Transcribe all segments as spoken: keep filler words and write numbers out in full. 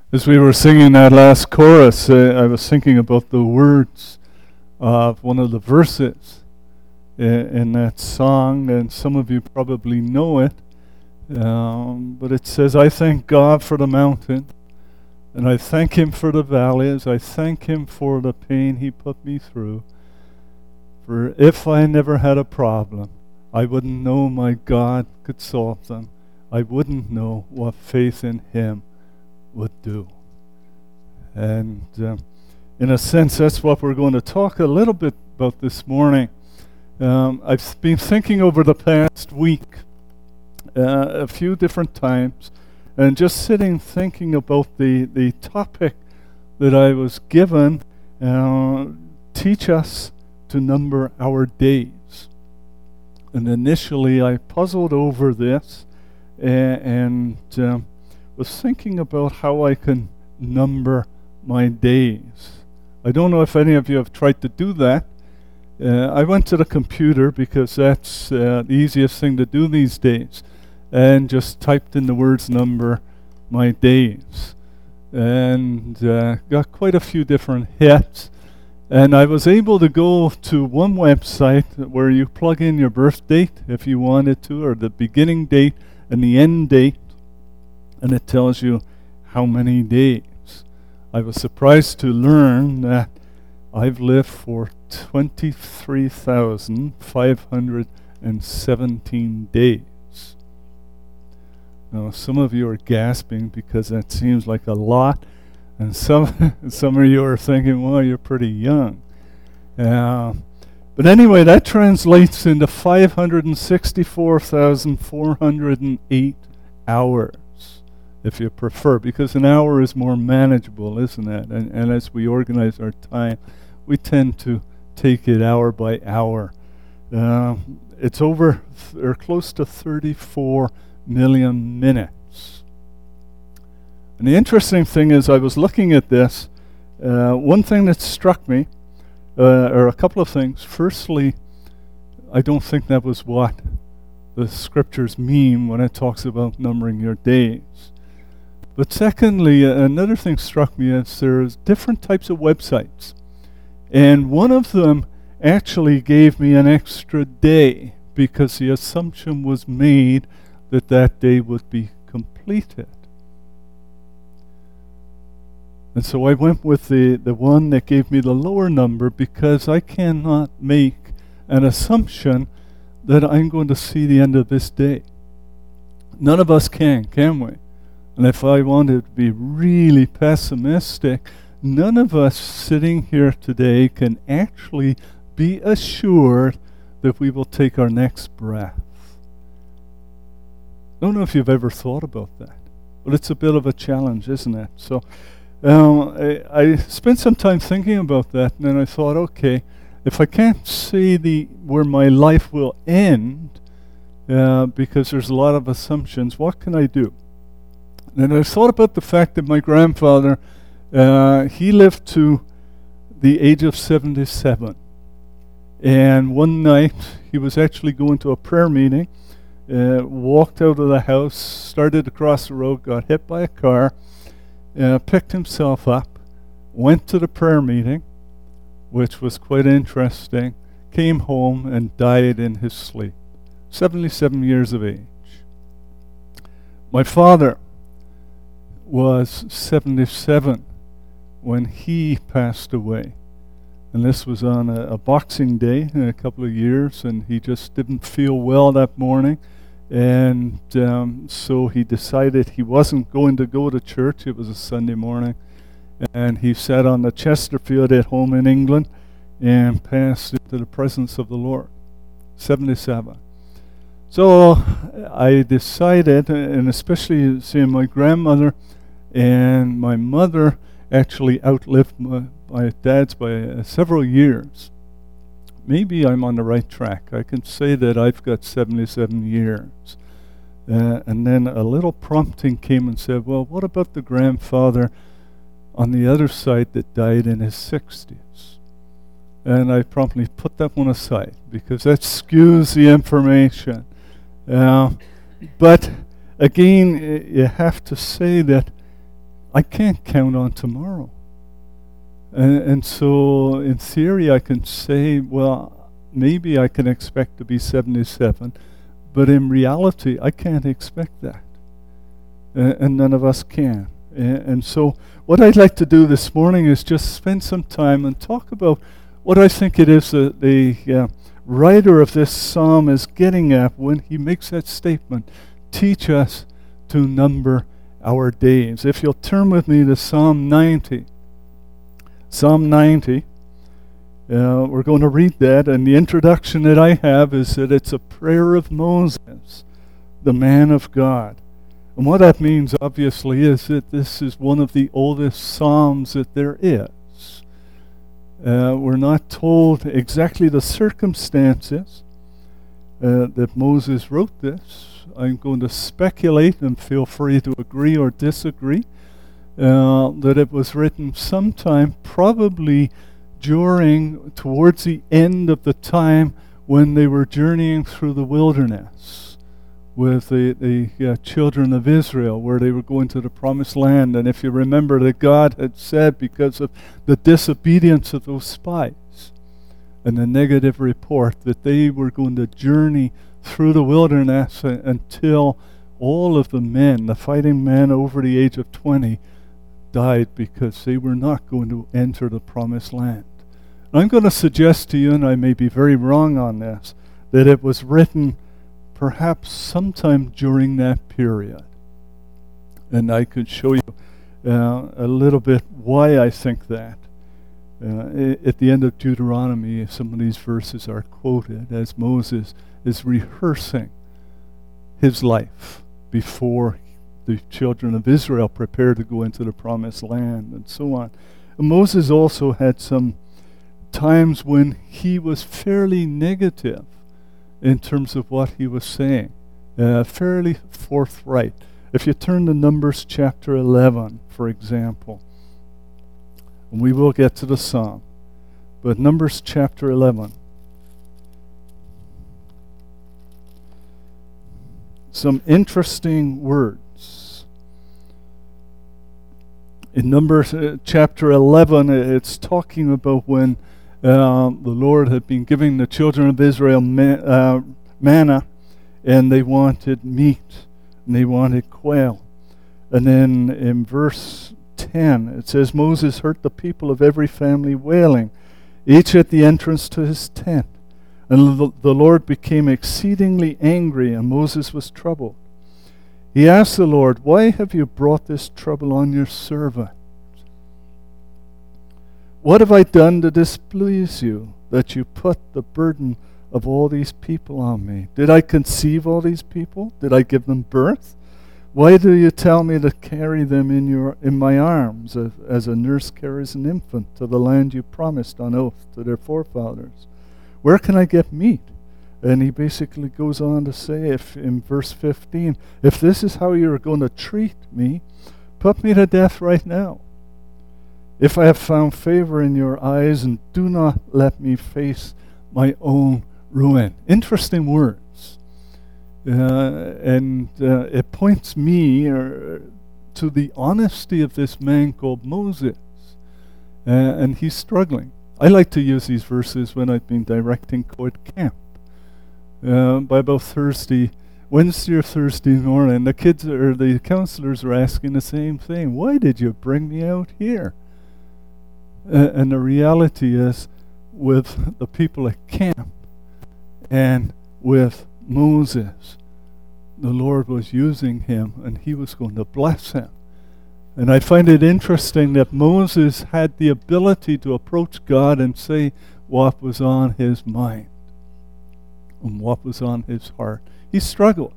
As we were singing that last chorus, uh, I was thinking about the words of one of the verses in, in that song, and some of you probably know it. Um, but it says, I thank God for the mountain, and I thank Him for the valleys. I thank Him for the pain He put me through. For if I never had a problem, I wouldn't know my God could solve them. I wouldn't know what faith in Him would do. And uh, in a sense, that's what we're going to talk a little bit about this morning. Um, I've been thinking over the past week uh, a few different times, and just sitting thinking about the, the topic that I was given, uh, teach us to number our days. And initially I puzzled over this and, and um, was thinking about how I can number my days. I don't know if any of you have tried to do that. Uh, I went to the computer because that's uh, the easiest thing to do these days, and just typed in the words number my days, and uh, got quite a few different hits. And I was able to go to one website where you plug in your birth date if you wanted to, or the beginning date and the end date, and it tells you how many days. I was surprised to learn that I've lived for twenty-three thousand five hundred seventeen days. Now, some of you are gasping because that seems like a lot, and some some of you are thinking, well, you're pretty young. Uh, but anyway, that translates into five hundred sixty-four thousand four hundred eight hours, if you prefer, because an hour is more manageable, isn't it? And, and as we organize our time, we tend to take it hour by hour. Uh, it's over, th- or close to thirty-four million minutes. And the interesting thing is, I was looking at this, uh, one thing that struck me, uh, or a couple of things. Firstly, I don't think that was what the scriptures mean when it talks about numbering your days. But secondly, uh, another thing struck me is there's different types of websites. And one of them actually gave me an extra day because the assumption was made that that day would be completed. And so I went with the, the one that gave me the lower number because I cannot make an assumption that I'm going to see the end of this day. None of us can, can we? And if I wanted to be really pessimistic, none of us sitting here today can actually be assured that we will take our next breath. I don't know if you've ever thought about that, but it's a bit of a challenge, isn't it? So um, I, I spent some time thinking about that, and then I thought, okay, if I can't see the where my life will end, uh, because there's a lot of assumptions, what can I do? And I thought about the fact that my grandfather, uh, he lived to the age of seventy-seven. And one night, he was actually going to a prayer meeting, uh, walked out of the house, started to cross the road, got hit by a car, uh, picked himself up, went to the prayer meeting, which was quite interesting, came home and died in his sleep. seventy-seven years of age. My father was seventy-seven when he passed away. And this was on a, a Boxing Day in a couple of years, and he just didn't feel well that morning. And um, so he decided he wasn't going to go to church. It was a Sunday morning. And he sat on the Chesterfield at home in England and passed into the presence of the Lord. seventy-seven. So I decided, and especially seeing my grandmother and my mother actually outlived my, my dad's by uh, several years. Maybe I'm on the right track. I can say that I've got seventy-seven years. Uh, and then a little prompting came and said, well, what about the grandfather on the other side that died in his sixties? And I promptly put that one aside because that skews the information. Uh, but again, you have to say that I can't count on tomorrow. And, and so in theory I can say, well, maybe I can expect to be seventy-seven, but in reality I can't expect that. Uh, and none of us can. Uh, and so what I'd like to do this morning is just spend some time and talk about what I think it is that the uh, writer of this psalm is getting at when he makes that statement, teach us to number our days. If you'll turn with me to Psalm ninety. Psalm ninety, uh, we're going to read that, and the introduction that I have is that it's a prayer of Moses, the man of God. And what that means, obviously, is that this is one of the oldest psalms that there is. Uh, we're not told exactly the circumstances uh, that Moses wrote this. I'm going to speculate, and feel free to agree or disagree, uh, that it was written sometime probably during, towards the end of the time when they were journeying through the wilderness with the, the uh, children of Israel, where they were going to the promised land. And if you remember that God had said, because of the disobedience of those spies and the negative report, that they were going to journey through the wilderness uh, until all of the men, the fighting men over the age of twenty, died because they were not going to enter the promised land. And I'm going to suggest to you, and I may be very wrong on this, that it was written perhaps sometime during that period. And I could show you uh, a little bit why I think that. Uh, at the end of Deuteronomy, some of these verses are quoted as Moses is rehearsing his life before the children of Israel prepared to go into the promised land and so on. And Moses also had some times when he was fairly negative in terms of what he was saying, uh, fairly forthright. If you turn to Numbers chapter eleven, for example, and we will get to the psalm, but Numbers chapter eleven, some interesting words. In Numbers uh, chapter eleven, it's talking about when uh, the Lord had been giving the children of Israel ma- uh, manna, and they wanted meat, and they wanted quail. And then in verse ten, it says, Moses heard the people of every family wailing, each at the entrance to his tent. And the, the Lord became exceedingly angry, and Moses was troubled. He asked the Lord, why have you brought this trouble on your servant? What have I done to displease you, that you put the burden of all these people on me? Did I conceive all these people? Did I give them birth? Why do you tell me to carry them in your in my arms, as, as a nurse carries an infant to the land you promised on oath to their forefathers? Where can I get meat? And he basically goes on to say, if in verse fifteen, if this is how you're going to treat me, put me to death right now. If I have found favor in your eyes, and do not let me face my own ruin. Interesting words. Uh, and uh, it points me uh, to the honesty of this man called Moses. Uh, and he's struggling. I like to use these verses when I've been directing Coed Camp. Uh, by about Thursday, Wednesday or Thursday morning, the kids or the counselors are asking the same thing. Why did you bring me out here? Uh, and the reality is, with the people at camp and with Moses, the Lord was using him, and he was going to bless him. And I find it interesting that Moses had the ability to approach God and say what was on his mind and what was on his heart. He struggled.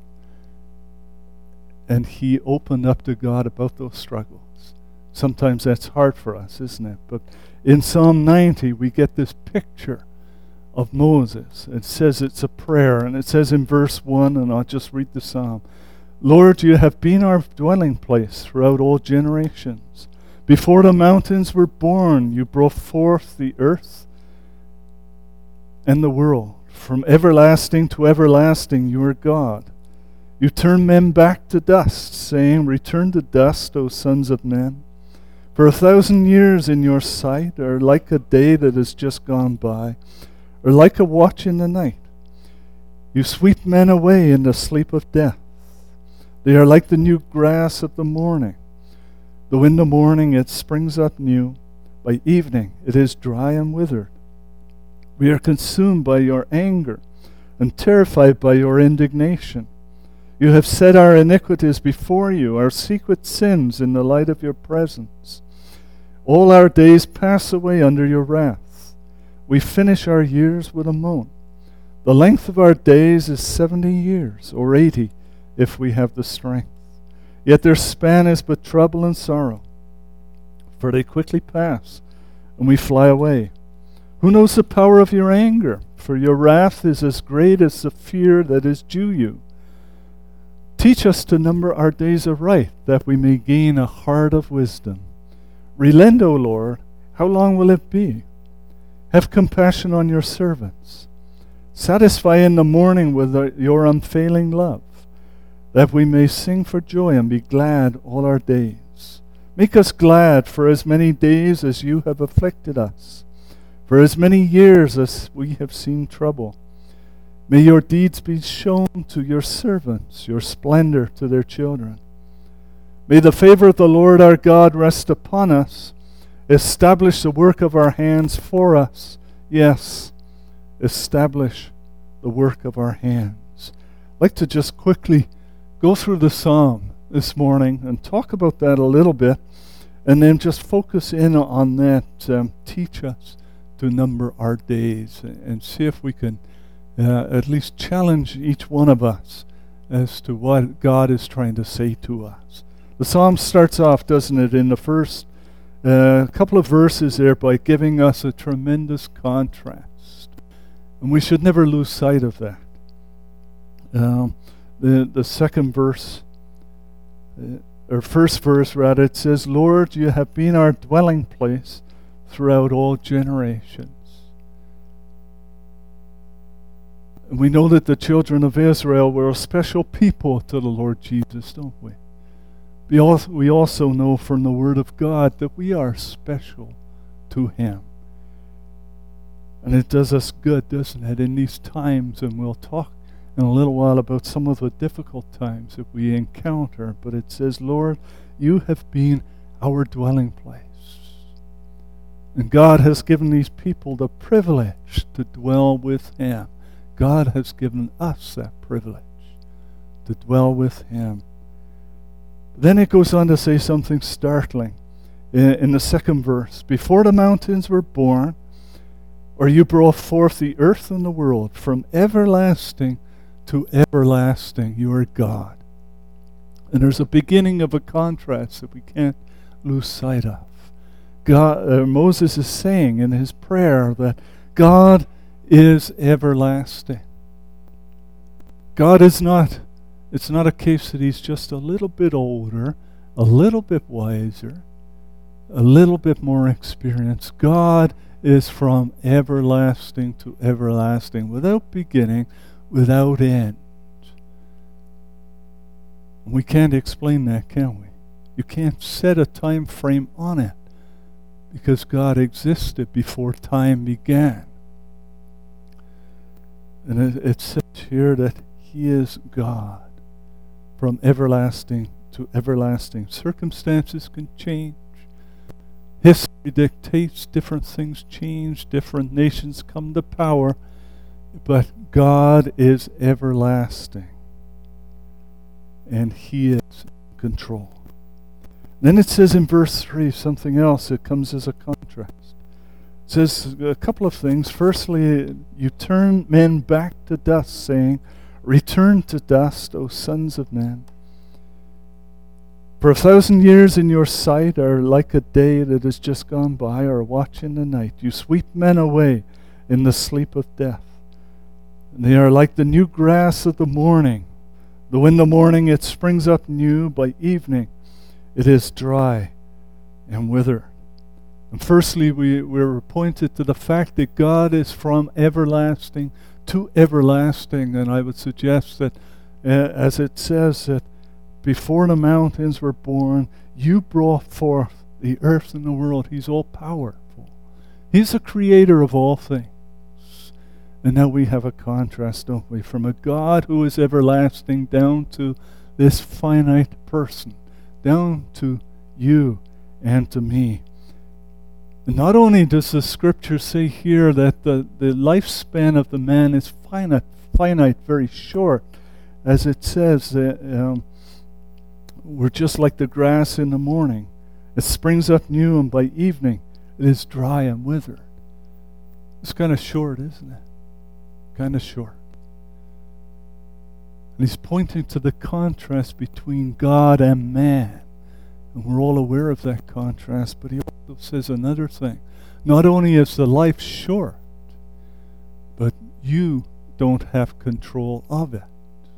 And he opened up to God about those struggles. Sometimes that's hard for us, isn't it? But in Psalm ninety, we get this picture of Moses. It says it's a prayer, and it says in verse one, and I'll just read the psalm. Lord, you have been our dwelling place throughout all generations. Before the mountains were born, you brought forth the earth and the world. From everlasting to everlasting, you are God. You turn men back to dust, saying, return to dust, O sons of men. For a thousand years in your sight are like a day that has just gone by, or like a watch in the night. You sweep men away in the sleep of death. They are like the new grass of the morning. Though in the morning it springs up new, by evening it is dry and withered. We are consumed by your anger and terrified by your indignation. You have set our iniquities before you, our secret sins in the light of your presence. All our days pass away under your wrath. We finish our years with a moan. The length of our days is seventy years, or eighty, if we have the strength. Yet their span is but trouble and sorrow, for they quickly pass, and we fly away. Who knows the power of your anger? For your wrath is as great as the fear that is due you. Teach us to number our days aright, that we may gain a heart of wisdom. Relent, O Lord, how long will it be? Have compassion on your servants. Satisfy in the morning with your unfailing love, that we may sing for joy and be glad all our days. Make us glad for as many days as you have afflicted us, for as many years as we have seen trouble. May your deeds be shown to your servants, your splendor to their children. May the favor of the Lord our God rest upon us, establish the work of our hands for us. Yes, establish the work of our hands. I'd like to just quickly go through the psalm this morning and talk about that a little bit, and then just focus in on that. Um, teach us to number our days and see if we can uh, at least challenge each one of us as to what God is trying to say to us. The psalm starts off, doesn't it, in the first uh, couple of verses there by giving us a tremendous contrast. And we should never lose sight of that. Um, the, the second verse, uh, or first verse rather, it says, Lord, you have been our dwelling place throughout all generations. And we know that the children of Israel were a special people to the Lord Jesus, don't we? We also, we also know from the Word of God that we are special to Him. And it does us good, doesn't it, in these times, and we'll talk in a little while about some of the difficult times that we encounter. But it says, Lord, you have been our dwelling place. And God has given these people the privilege to dwell with Him. God has given us that privilege to dwell with Him. Then it goes on to say something startling in, in the second verse. Before the mountains were born, or you brought forth the earth and the world, from everlasting to everlasting, you are God. And there's a beginning of a contrast that we can't lose sight of. God, uh, Moses is saying in his prayer that God is everlasting. God is not, it's not a case that He's just a little bit older, a little bit wiser, a little bit more experienced. God is from everlasting to everlasting, without beginning, without end. We can't explain that, can we? You can't set a time frame on it, because God existed before time began. And it, it says here that He is God from everlasting to everlasting. Circumstances can change. History dictates, different things change, different nations come to power, but God is everlasting, and He is in control. Then it says in verse three something else that comes as a contrast. It says a couple of things. Firstly, you turn men back to dust, saying, return to dust, O sons of men. For a thousand years in your sight are like a day that has just gone by, or a watch in the night. You sweep men away in the sleep of death. And they are like the new grass of the morning. Though in the morning it springs up new, by evening it is dry and withered. And firstly, we, we're pointed to the fact that God is from everlasting to everlasting. And I would suggest that, uh, as it says, that before the mountains were born, you brought forth the earth and the world. He's all powerful. He's the creator of all things. And now we have a contrast, don't we? From a God who is everlasting down to this finite person, down to you and to me. And not only does the scripture say here that the, the lifespan of the man is finite, finite, very short, as it says that um, we're just like the grass in the morning. It springs up new, and by evening it is dry and withered. It's kind of short, isn't it? Kind of short. And he's pointing to the contrast between God and man. And we're all aware of that contrast, but he also says another thing. Not only is the life short, but you don't have control of it.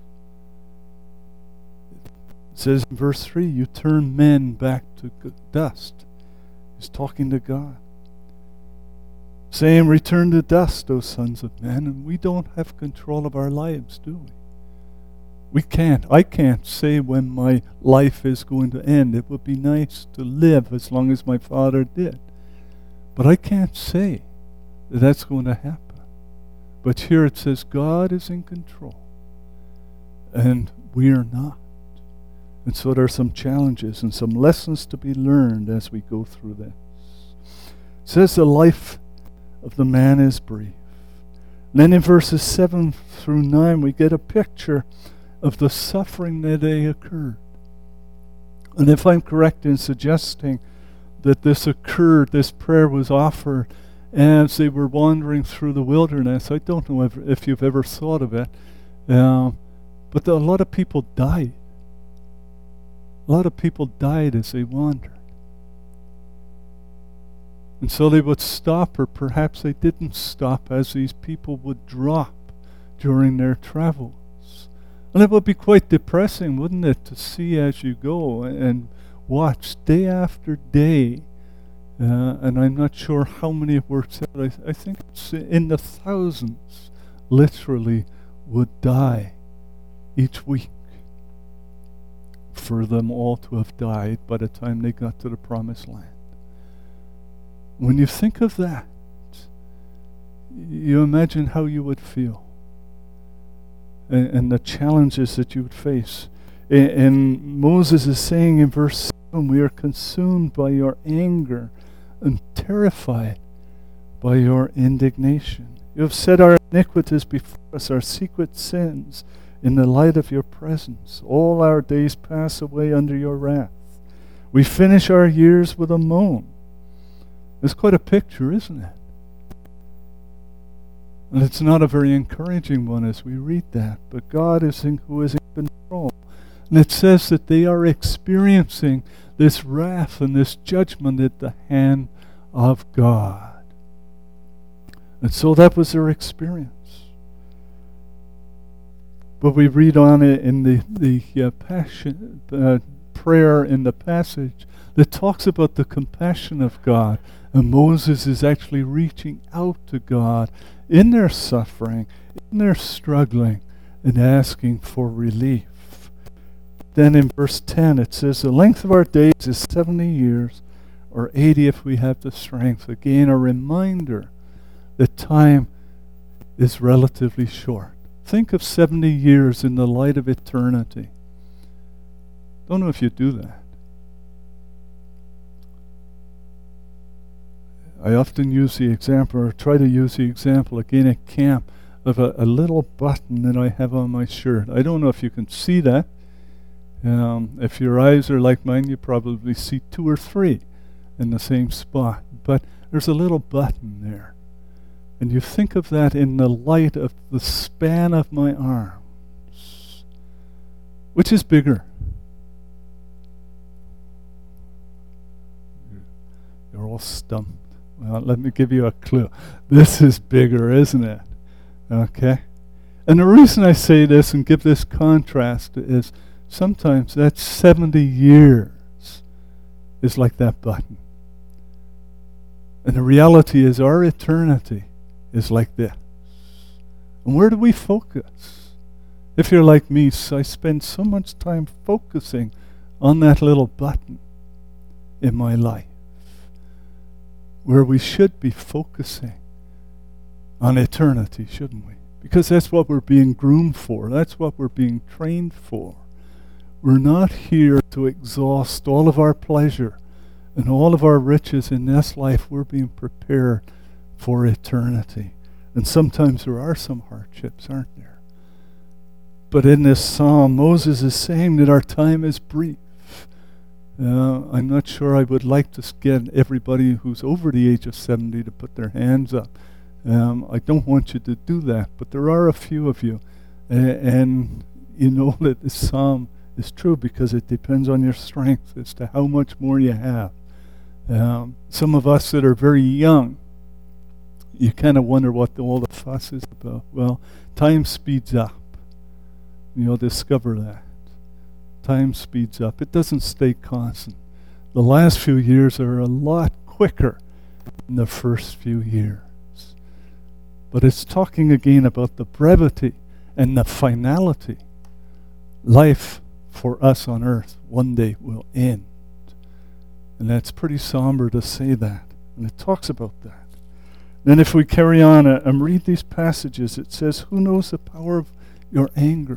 It says in verse three, you turn men back to dust. He's talking to God, saying, return to dust, O sons of men. And we don't have control of our lives, do we? We can't. I can't say when my life is going to end. It would be nice to live as long as my father did. But I can't say that that's going to happen. But here it says God is in control, and we are not. And so there are some challenges and some lessons to be learned as we go through this. It says the life of the man is brief. And then in verses seven through nine, we get a picture of the suffering that they occurred. And if I'm correct in suggesting that this occurred, this prayer was offered as they were wandering through the wilderness, I don't know if, if you've ever thought of it, um, but the, a lot of people died. A lot of people died as they wandered. And so they would stop, or perhaps they didn't stop, as these people would drop during their travels. And it would be quite depressing, wouldn't it, to see as you go and watch day after day. Uh, and I'm not sure how many it works out. I, I think it's in the thousands, literally, would die each week. For them all to have died by the time they got to the promised land. When you think of that, you imagine how you would feel. And, and the challenges that you would face. And, and Moses is saying in verse seven, we are consumed by your anger and terrified by your indignation. You have set our iniquities before us, our secret sins, in the light of your presence. All our days pass away under your wrath. We finish our years with a moan. It's quite a picture, isn't it? And it's not a very encouraging one as we read that, but God is in, who is in control. And it says that they are experiencing this wrath and this judgment at the hand of God. And so that was their experience. But we read on it in the, the uh, passion, uh, prayer in the passage that talks about the compassion of God. And Moses is actually reaching out to God in their suffering, in their struggling, and asking for relief. Then in verse ten it says, the length of our days is seventy years, or eighty if we have the strength. Again, a reminder that time is relatively short. Think of seventy years in the light of eternity. Don't know if you do that. I often use the example, or try to use the example again at camp, of a, a little button that I have on my shirt. I don't know if you can see that. Um, if your eyes are like mine, you probably see two or three in the same spot. But there's a little button there. And you think of that in the light of the span of my arms. Which is bigger? You're all stumped. Well, let me give you a clue. This is bigger, isn't it? Okay? And the reason I say this and give this contrast is sometimes that seventy years is like that button. And the reality is our eternity is like this. And where do we focus? If you're like me, so I spend so much time focusing on that little button in my life. where we should be focusing on eternity, shouldn't we? Because that's what we're being groomed for. That's what we're being trained for. We're not here to exhaust all of our pleasure and all of our riches in this life. We're being prepared for eternity. And sometimes there are some hardships, aren't there? But in this psalm, Moses is saying that our time is brief. Uh, I'm not sure I would like to get everybody who's over the age of seventy to put their hands up. Um, I don't want you to do that, but there are a few of you. Uh, and you know that this psalm is true because it depends on your strength as to how much more you have. Um, some of us that are very young, you kind of wonder what the, all the fuss is about. Well, time speeds up. You'll discover that. Time speeds up. It doesn't stay constant. The last few years are a lot quicker than the first few years. But it's talking again about the brevity and the finality. Life for us on earth one day will end. And that's pretty somber to say that. And it talks about that. Then if we carry on and read these passages, it says, who knows the power of your anger?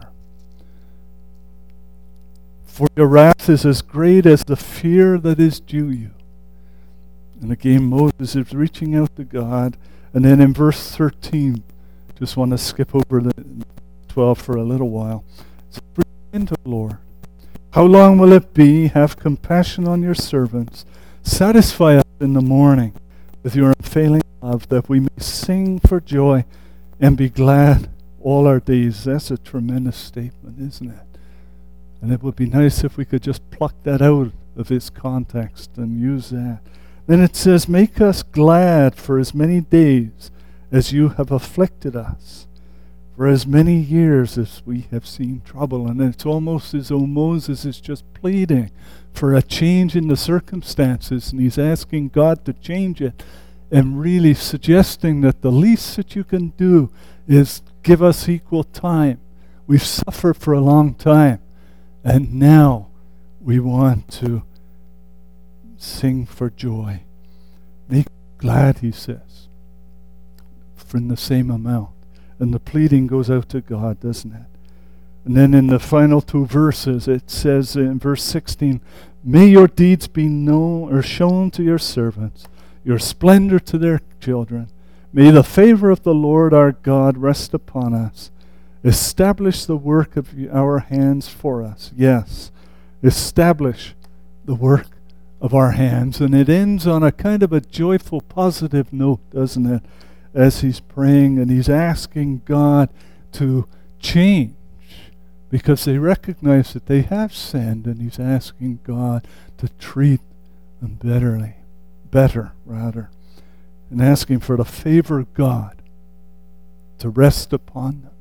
For your wrath is as great as the fear that is due you. And again, Moses is reaching out to God. And then in verse thirteen, just want to skip over the twelve for a little while. So bring into the Lord. How long will it be? Have compassion on your servants. Satisfy us in the morning with your unfailing love, that we may sing for joy and be glad all our days. That's a tremendous statement, isn't it? And it would be nice if we could just pluck that out of its context and use that. Then it says, make us glad for as many days as you have afflicted us, for as many years as we have seen trouble. And it's almost as though Moses is just pleading for a change in the circumstances, and he's asking God to change it, and really suggesting that the least that you can do is give us equal time. We've suffered for a long time. And now we want to sing for joy. Make glad, he says, for in the same amount. And the pleading goes out to God, doesn't it? And then in the final two verses, it says in verse sixteen, may your deeds be known or shown to your servants, your splendor to their children. May the favor of the Lord our God rest upon us. Establish the work of our hands for us. Yes, establish the work of our hands. And it ends on a kind of a joyful, positive note, doesn't it? As he's praying and he's asking God to change because they recognize that they have sinned, and he's asking God to treat them betterly, better rather, and asking for the favor of God to rest upon them.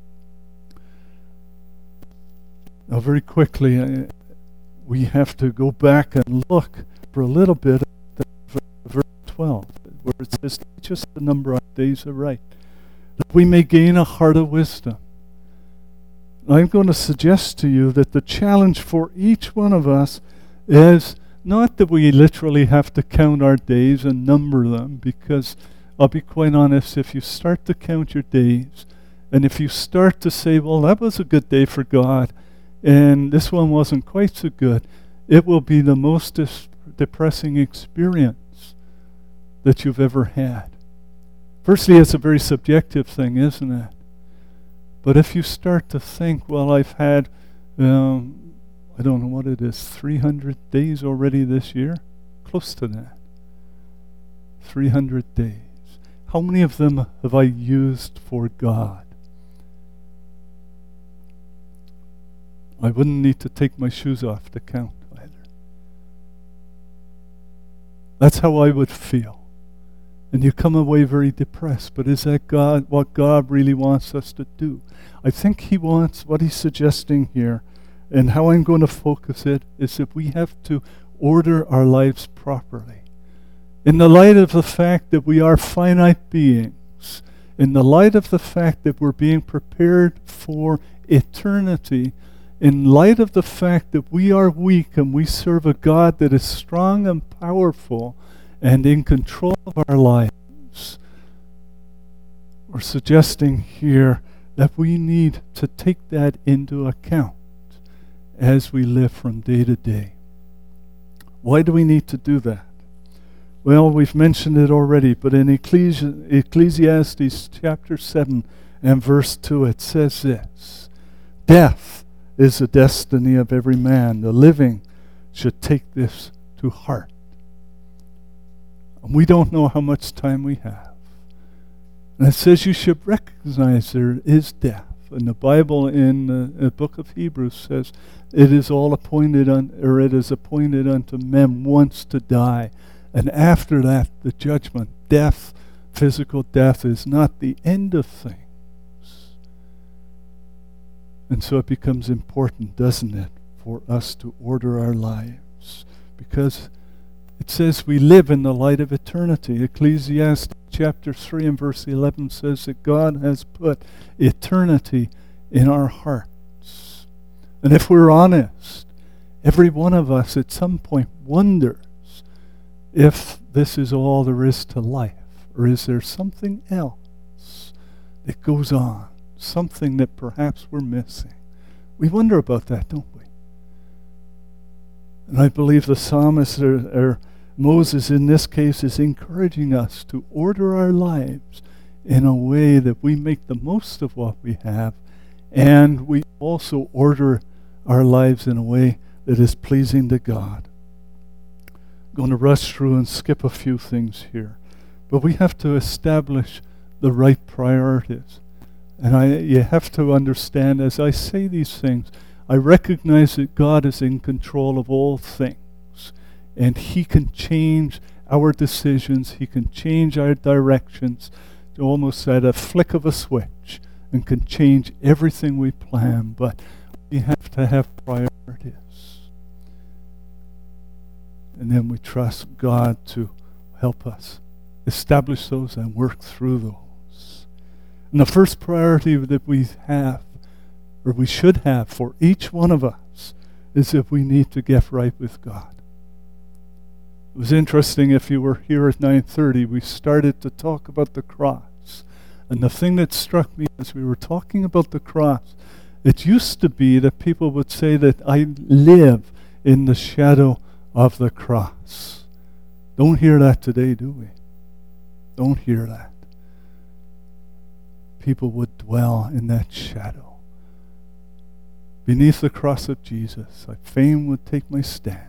Now, very quickly, uh, we have to go back and look for a little bit at verse twelve, where it says, teach us the number of days aright, that we may gain a heart of wisdom. I'm going to suggest to you that the challenge for each one of us is not that we literally have to count our days and number them, because I'll be quite honest, if you start to count your days, and if you start to say, well, that was a good day for God, and this one wasn't quite so good, it will be the most dis- depressing experience that you've ever had. Firstly, it's a very subjective thing, isn't it? But if you start to think, well, I've had, um, I don't know what it is, three hundred days already this year? Close to that. three hundred days. How many of them have I used for God? I wouldn't need to take my shoes off to count either. That's how I would feel. And you come away very depressed. But is that God, what God really wants us to do? I think he wants, what he's suggesting here, and how I'm going to focus it, is that we have to order our lives properly. In the light of the fact that we are finite beings, in the light of the fact that we're being prepared for eternity, in light of the fact that we are weak and we serve a God that is strong and powerful, and in control of our lives. We're suggesting here that we need to take that into account as we live from day to day. Why do we need to do that? Well, we've mentioned it already, but in Ecclesi- Ecclesiastes chapter seven and verse two, it says this: death is the destiny of every man. The living should take this to heart. And we don't know how much time we have. And it says you should recognize there is death. And the Bible in the, the book of Hebrews says it is all appointed, un, or it is appointed unto men once to die. And after that, the judgment. Death, physical death, is not the end of things. And so it becomes important, doesn't it, for us to order our lives. Because it says we live in the light of eternity. Ecclesiastes chapter three and verse eleven says that God has put eternity in our hearts. And if we're honest, every one of us at some point wonders if this is all there is to life, or is there something else that goes on, something that perhaps we're missing. We wonder about that, don't we? And I believe the psalmist, or, or Moses in this case, is encouraging us to order our lives in a way that we make the most of what we have, and we also order our lives in a way that is pleasing to God. I'm going to rush through and skip a few things here, but we have to establish the right priorities. And I, you have to understand, as I say these things, I recognize that God is in control of all things. And He can change our decisions. He can change our directions almost at a flick of a switch, and can change everything we plan. But we have to have priorities. And then we trust God to help us establish those and work through those. And the first priority that we have, or we should have for each one of us, is that we need to get right with God. It was interesting, if you were here at nine thirty, we started to talk about the cross. And the thing that struck me as we were talking about the cross, it used to be that people would say that I live in the shadow of the cross. Don't hear that today, do we? Don't hear that. People would dwell in that shadow. Beneath the cross of Jesus, I fain would take my stand.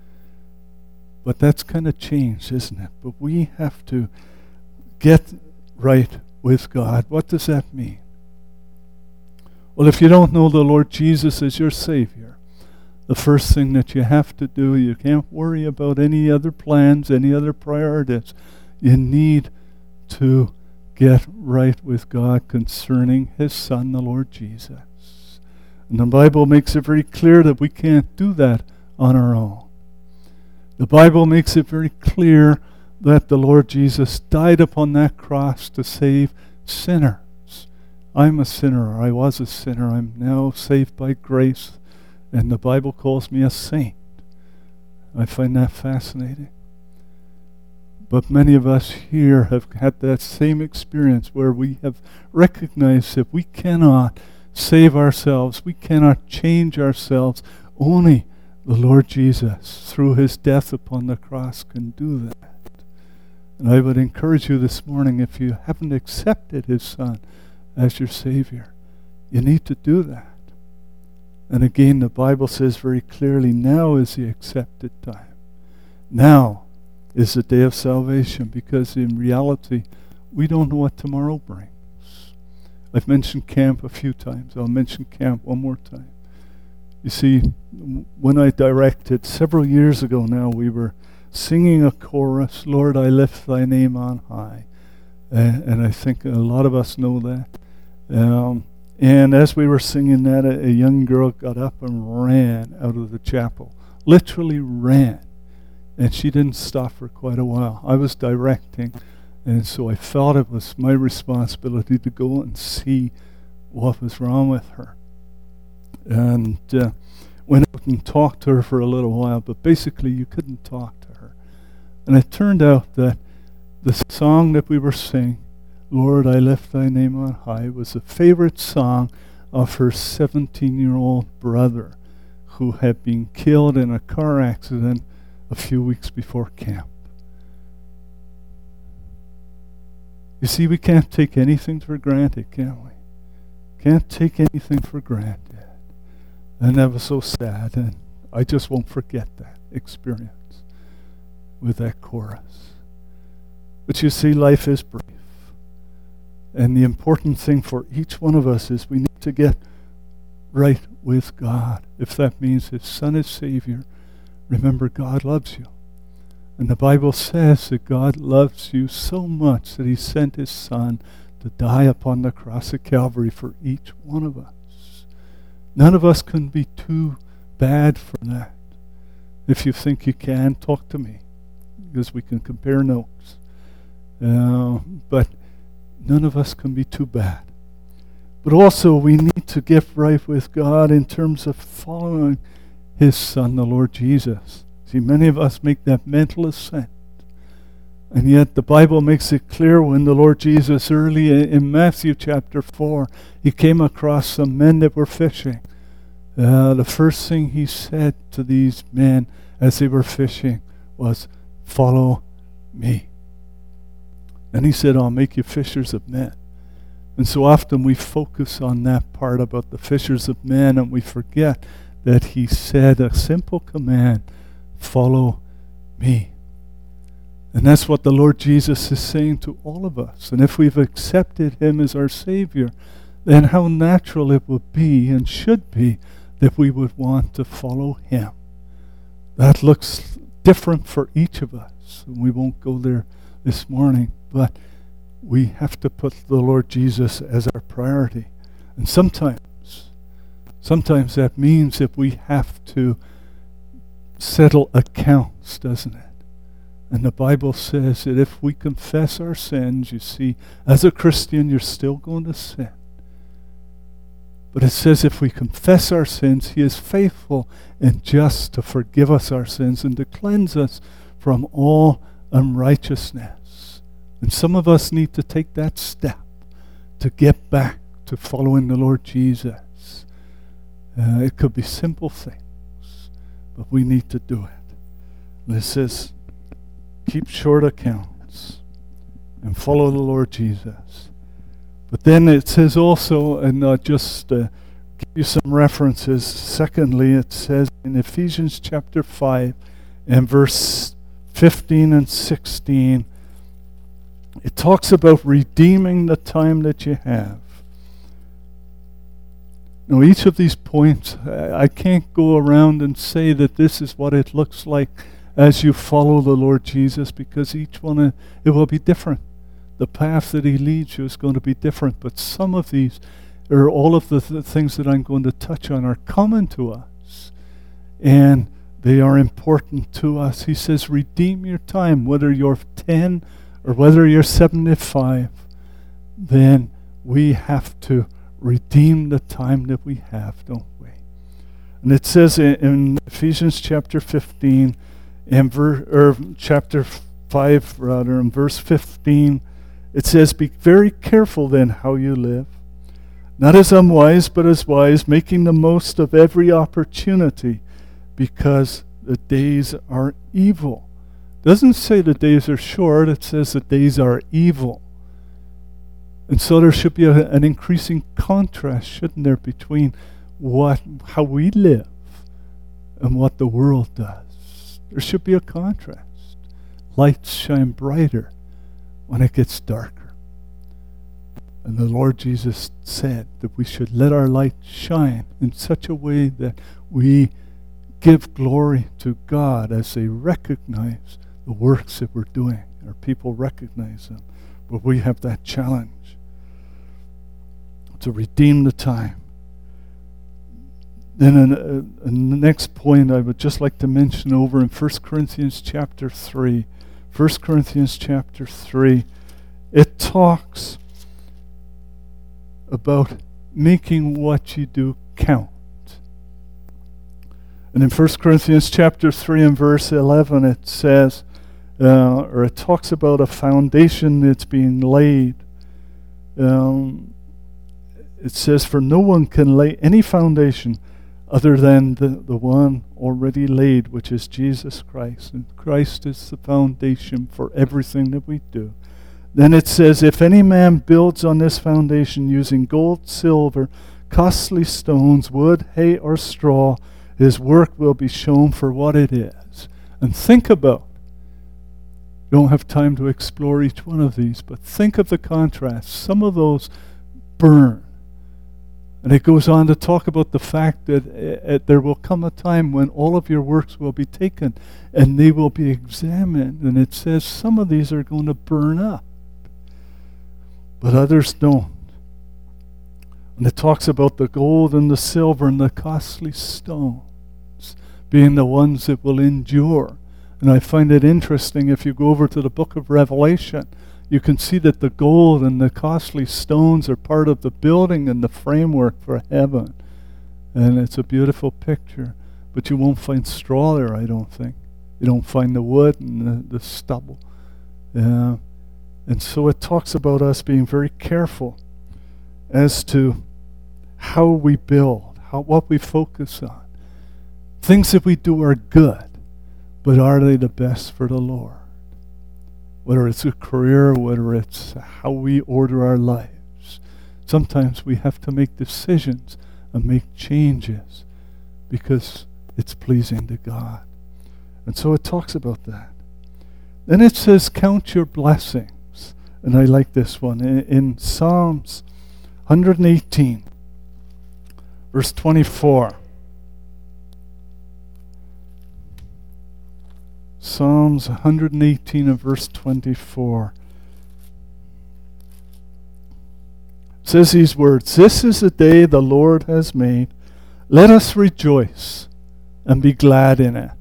But that's kind of changed, isn't it? But we have to get right with God. What does that mean? Well, if you don't know the Lord Jesus as your Savior, the first thing that you have to do, you can't worry about any other plans, any other priorities. You need to get right with God concerning His Son, the Lord Jesus. And the Bible makes it very clear that we can't do that on our own. The Bible makes it very clear that the Lord Jesus died upon that cross to save sinners. I'm a sinner. I was a sinner. I'm now saved by grace. And the Bible calls me a saint. I find that fascinating. But many of us here have had that same experience where we have recognized that we cannot save ourselves. We cannot change ourselves. Only the Lord Jesus, through His death upon the cross, can do that. And I would encourage you this morning, if you haven't accepted His Son as your Savior, you need to do that. And again, the Bible says very clearly, now is the accepted time. Now is the day of salvation, because in reality, we don't know what tomorrow brings. I've mentioned camp a few times. I'll mention camp one more time. You see, when I directed several years ago now, we were singing a chorus, Lord, I lift thy name on high. Uh, and I think a lot of us know that. Um, and as we were singing that, a, a young girl got up and ran out of the chapel. Literally ran. And she didn't stop for quite a while. I was directing, and so I felt it was my responsibility to go and see what was wrong with her. And uh, went out and talked to her for a little while, but basically you couldn't talk to her. And it turned out that the song that we were singing, Lord, I lift thy name on high, was a favorite song of her seventeen-year-old brother who had been killed in a car accident a few weeks before camp. You see, we can't take anything for granted, can we? Can't take anything for granted. And that was so sad, and I just won't forget that experience with that chorus. But you see, life is brief. And the important thing for each one of us is we need to get right with God. If that means His Son is Savior, remember God loves you. And the Bible says that God loves you so much that He sent His Son to die upon the cross of Calvary for each one of us. None of us can be too bad for that. If you think you can, talk to me, because we can compare notes. Uh, but none of us can be too bad. But also we need to get right with God in terms of following His Son, the Lord Jesus. See, many of us make that mental assent. And yet the Bible makes it clear when the Lord Jesus, early in Matthew chapter four, He came across some men that were fishing. Uh, the first thing He said to these men as they were fishing was, follow me. And He said, I'll make you fishers of men. And so often we focus on that part about the fishers of men, and we forget that He said a simple command, follow me. And that's what the Lord Jesus is saying to all of us. And if we've accepted Him as our Savior, then how natural it would be and should be that we would want to follow Him. That looks different for each of us. And we won't go there this morning, but we have to put the Lord Jesus as our priority. And sometimes, sometimes that means that we have to settle accounts, doesn't it? And the Bible says that if we confess our sins, you see, as a Christian, you're still going to sin. But it says if we confess our sins, He is faithful and just to forgive us our sins and to cleanse us from all unrighteousness. And some of us need to take that step to get back to following the Lord Jesus. Uh, it could be simple things, but we need to do it. And it says, keep short accounts and follow the Lord Jesus. But then it says also, and uh, just uh, give you some references. Secondly, it says in Ephesians chapter five and verse fifteen and sixteen, it talks about redeeming the time that you have. Now, each of these points, I can't go around and say that this is what it looks like as you follow the Lord Jesus, because each one, uh, it will be different. The path that He leads you is going to be different. But some of these, or all of the th- things that I'm going to touch on, are common to us. And they are important to us. He says, redeem your time, whether you're ten or whether you're seventy-five, then we have to redeem the time that we have, don't we? And it says in, in Ephesians chapter fifteen, and ver, or chapter five rather, in verse fifteen, it says, be very careful then how you live, not as unwise, but as wise, making the most of every opportunity, because the days are evil. Doesn't say the days are short, it says the days are evil. And so there should be a, an increasing contrast, shouldn't there, between what how we live and what the world does. There should be a contrast. Lights shine brighter when it gets darker. And the Lord Jesus said that we should let our light shine in such a way that we give glory to God as they recognize the works that we're doing, or people recognize them. But we have that challenge to redeem the time. Then in, uh, in the next point I would just like to mention over in First Corinthians chapter three. First Corinthians chapter three, it talks about making what you do count. And in First Corinthians chapter three and verse eleven it says, uh, or it talks about a foundation that's being laid. Um, it says, for no one can lay any foundation other than the, the one already laid, which is Jesus Christ. And Christ is the foundation for everything that we do. Then it says, if any man builds on this foundation using gold, silver, costly stones, wood, hay, or straw, his work will be shown for what it is. And think about, you don't have time to explore each one of these, but think of the contrast. Some of those burn. And it goes on to talk about the fact that uh, there will come a time when all of your works will be taken and they will be examined. And it says some of these are going to burn up, but others don't. And it talks about the gold and the silver and the costly stones being the ones that will endure. And I find it interesting, if you go over to the book of Revelation, you can see that the gold and the costly stones are part of the building and the framework for heaven. And it's a beautiful picture. But you won't find straw there, I don't think. You don't find the wood and the, the stubble. Uh, and so it talks about us being very careful as to how we build, how what we focus on. Things that we do are good, but are they the best for the Lord? Whether it's a career, whether it's how we order our lives. Sometimes we have to make decisions and make changes because it's pleasing to God. And so it talks about that. Then it says, count your blessings. And I like this one. In, in Psalms one eighteen, verse twenty-four. Psalms one eighteen and verse twenty-four. It says these words, this is the day the Lord has made. Let us rejoice and be glad in it.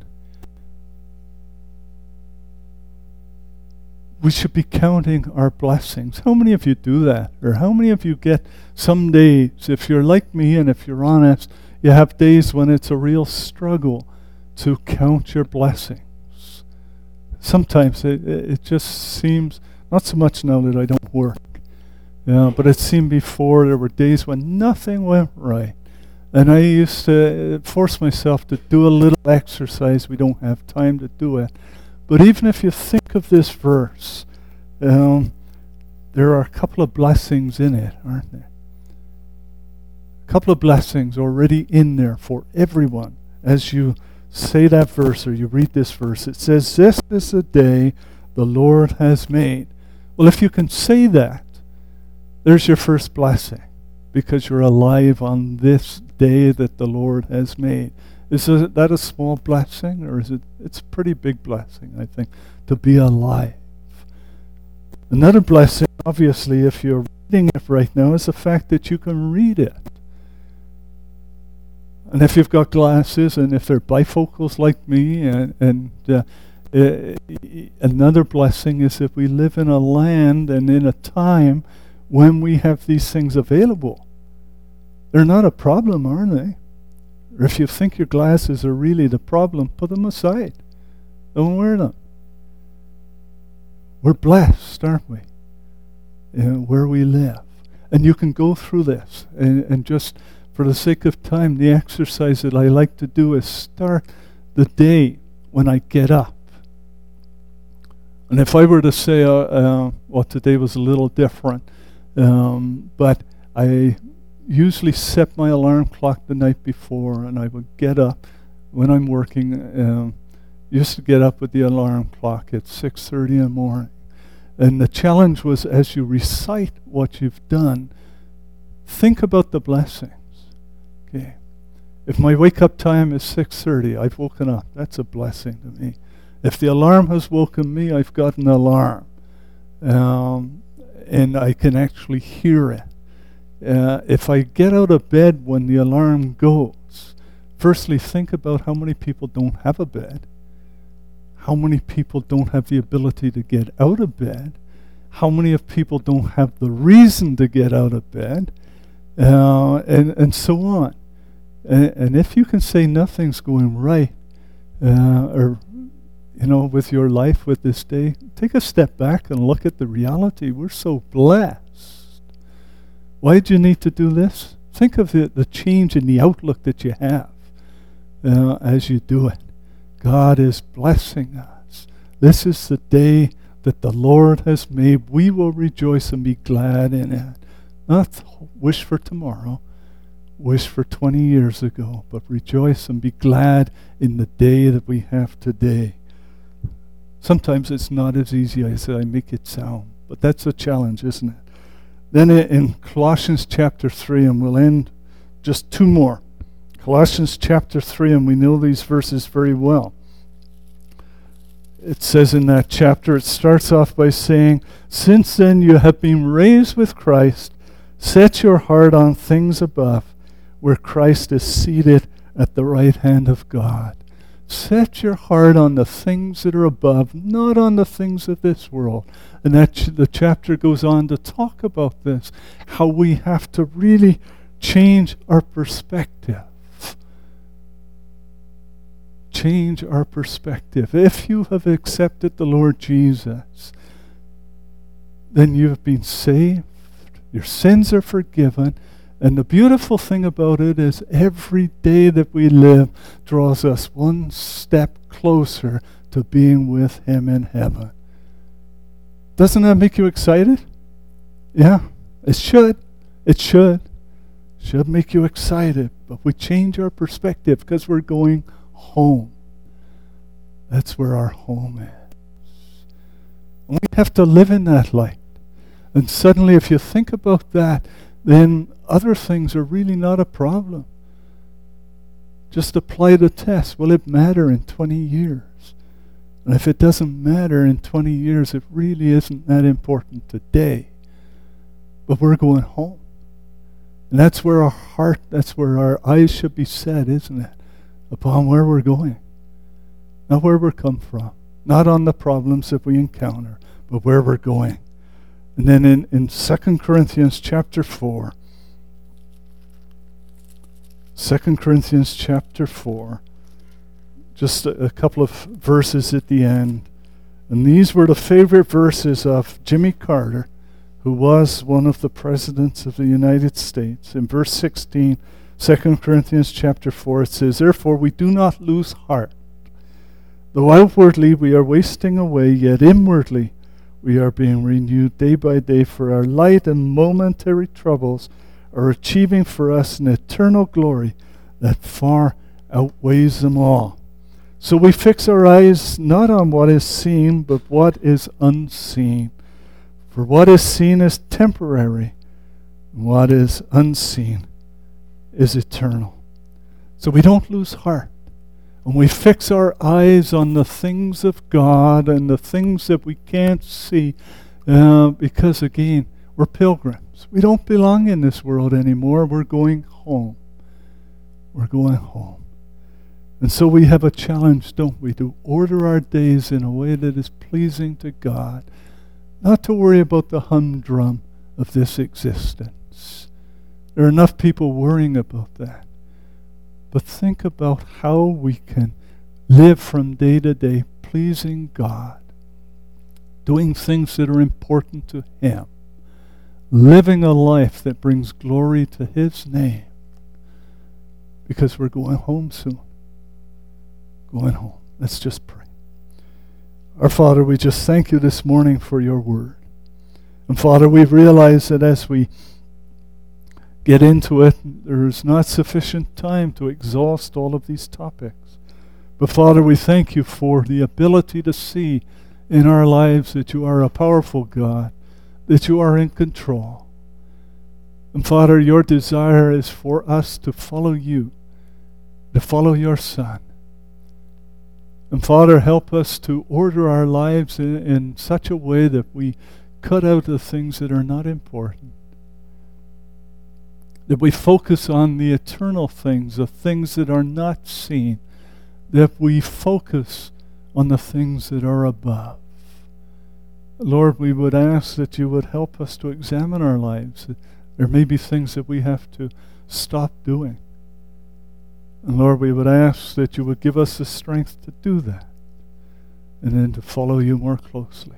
We should be counting our blessings. How many of you do that? Or how many of you get some days, if you're like me and if you're honest, you have days when it's a real struggle to count your blessings. Sometimes it, it just seems, not so much now that I don't work, yeah, but it seemed before there were days when nothing went right. And I used to force myself to do a little exercise. We don't have time to do it. But even if you think of this verse, um, there are a couple of blessings in it, aren't there? A couple of blessings already in there for everyone as you say that verse or you read this verse. It says, this is the day the Lord has made. Well, if you can say that, there's your first blessing, because you're alive on this day that the Lord has made. Is that a small blessing, or is it? It's a pretty big blessing, I think, to be alive. Another blessing, obviously, if you're reading it right now, is the fact that you can read it. And if you've got glasses, and if they're bifocals like me, and, and uh, uh, another blessing is that we live in a land and in a time when we have these things available. They're not a problem, are they? Or if you think your glasses are really the problem, put them aside. Don't wear them. We're blessed, aren't we? You know, where we live. And you can go through this and, and just, for the sake of time, the exercise that I like to do is start the day when I get up. And if I were to say, uh, uh, well, today was a little different, um, but I usually set my alarm clock the night before, and I would get up when I'm working. Um, used to get up with the alarm clock at six thirty in the morning. And the challenge was, as you recite what you've done, think about the blessings. Okay. If my wake-up time is six thirty, I've woken up. That's a blessing to me. If the alarm has woken me, I've got an alarm. Um, and I can actually hear it. Uh, if I get out of bed when the alarm goes, firstly, think about how many people don't have a bed. How many people don't have the ability to get out of bed? How many of people don't have the reason to get out of bed? Uh, and, and so on. And, and if you can say nothing's going right, uh, or you know, with your life, with this day, take a step back and look at the reality. We're so blessed. Why do you need to do this? Think of the, the change in the outlook that you have uh, as you do it. God is blessing us. This is the day that the Lord has made. We will rejoice and be glad in it. Not wish for tomorrow, wish for twenty years ago, but rejoice and be glad in the day that we have today. Sometimes it's not as easy as I make it sound, but that's a challenge, isn't it? Then in Colossians chapter three, and we'll end just two more. Colossians chapter three, and we know these verses very well. It says in that chapter, it starts off by saying, "Since then you have been raised with Christ, set your heart on things above, where Christ is seated at the right hand of God." Set your heart on the things that are above, not on the things of this world. And that ch- the chapter goes on to talk about this, how we have to really change our perspective. Change our perspective. If you have accepted the Lord Jesus, then you have been saved, your sins are forgiven, and the beautiful thing about it is every day that we live draws us one step closer to being with Him in heaven. Doesn't that make you excited? Yeah, it should. It should. It should make you excited. But we change our perspective because we're going home. That's where our home is. And we have to live in that light. And suddenly, if you think about that, then other things are really not a problem. Just apply the test. Will it matter in twenty years? And if it doesn't matter in twenty years, it really isn't that important today. But we're going home. And that's where our heart, that's where our eyes should be set, isn't it? Upon where we're going. Not where we're come from. Not on the problems that we encounter, but where we're going. And then in, in Second Corinthians chapter four, Second Corinthians chapter four, just a, a couple of verses at the end. And these were the favorite verses of Jimmy Carter, who was one of the presidents of the United States. In verse sixteen, Second Corinthians chapter four, it says, "Therefore we do not lose heart. Though outwardly we are wasting away, yet inwardly we are being renewed day by day, for our light and momentary troubles are achieving for us an eternal glory that far outweighs them all." So we fix our eyes not on what is seen, but what is unseen. For what is seen is temporary, and what is unseen is eternal. So we don't lose heart. And we fix our eyes on the things of God and the things that we can't see, uh, because, again, we're pilgrims. We don't belong in this world anymore. We're going home. We're going home. And so we have a challenge, don't we, to order our days in a way that is pleasing to God, not to worry about the humdrum of this existence. There are enough people worrying about that. But think about how we can live from day to day pleasing God, doing things that are important to Him, living a life that brings glory to His name, because we're going home soon. Going home. Let's just pray. Our Father, we just thank You this morning for Your word. And Father, we realize that as we get into it, there is not sufficient time to exhaust all of these topics. But Father, we thank You for the ability to see in our lives that You are a powerful God, that You are in control. And Father, Your desire is for us to follow You, to follow Your Son. And Father, help us to order our lives in, in such a way that we cut out the things that are not important. That we focus on the eternal things, the things that are not seen. That we focus on the things that are above. Lord, we would ask that You would help us to examine our lives. There may be things that we have to stop doing. And Lord, we would ask that You would give us the strength to do that. and then to follow you more closely.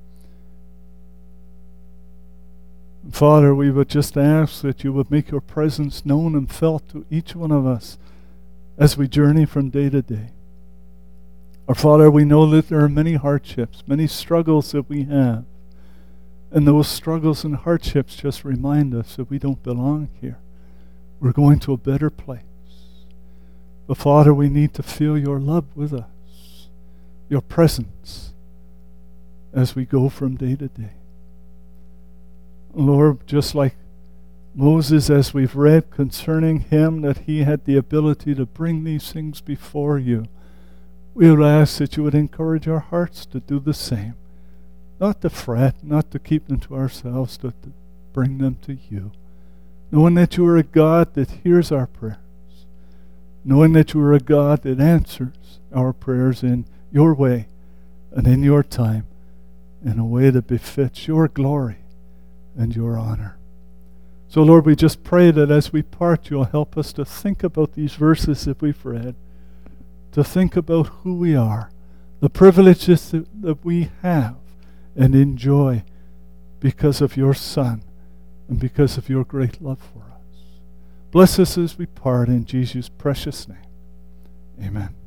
Father, we would just ask that you would make your presence known and felt to each one of us as we journey from day to day. Our Father, we know that there are many hardships, many struggles that we have. And those struggles and hardships just remind us that we don't belong here. We're going to a better place. But Father, we need to feel your love with us, your presence, as we go from day to day. Lord, just like Moses, as we've read concerning him, that he had the ability to bring these things before you, we would ask that you would encourage our hearts to do the same. Not to fret, not to keep them to ourselves, but to bring them to you. Knowing that you are a God that hears our prayers. Knowing that you are a God that answers our prayers in your way and in your time, in a way that befits your glory and your honor. So Lord, we just pray that as we part, you'll help us to think about these verses that we've read, to think about who we are, the privileges that, that we have and enjoy because of your Son and because of your great love for us. Bless us as we part in Jesus' precious name. Amen.